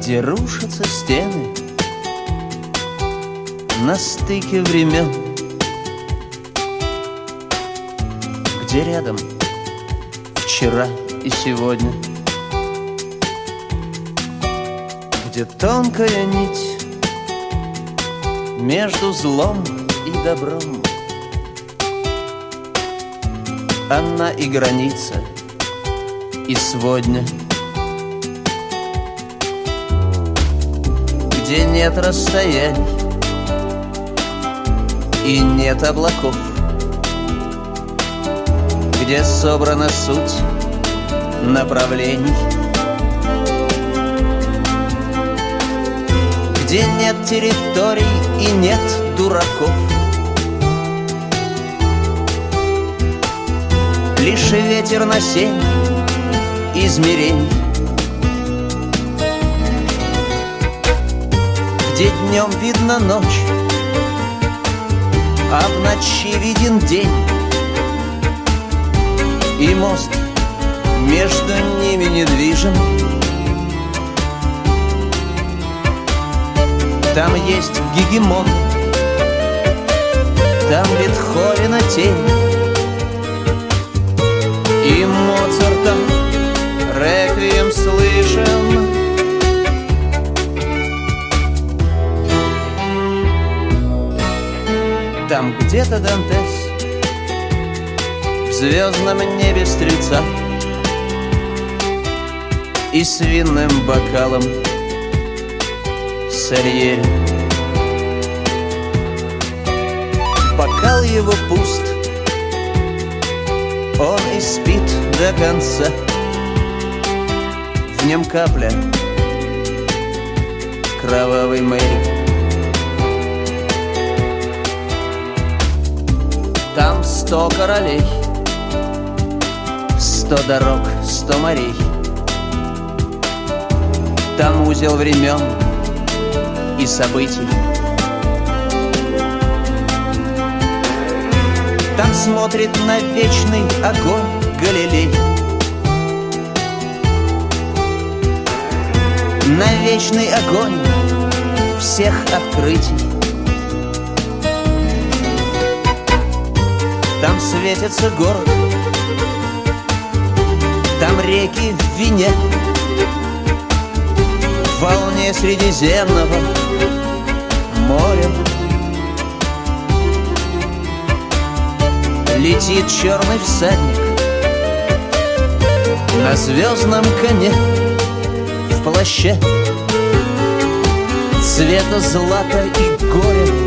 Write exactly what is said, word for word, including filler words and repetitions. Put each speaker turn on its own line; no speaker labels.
где рушатся стены на стыке времен, где рядом вчера и сегодня, где тонкая нить между злом и добром, она и граница, и сводня, где нет расстояний и нет облаков, где собрана суть направлений, где нет территорий и нет дураков, лишь ветер на семь измерений, где днем видно ночь, а в ночи виден день, и мост между ними недвижим. Там есть гегемон, там Бетховена тень, и Моцартом реквием слышен. Там где-то Дантес в звездном небе стрельца и с винным бокалом Сальери. Бокал его пуст, он и спит до конца, в нем капля кровавой Мэри. Там сто королей, сто дорог, сто морей. Там узел времен и событий. Там смотрит на вечный огонь Галилей, на вечный огонь всех открытий. Там светится город, там реки в вине, в волне Средиземного моря. Летит черный всадник на звездном коне, в плаще цвета злата и горя.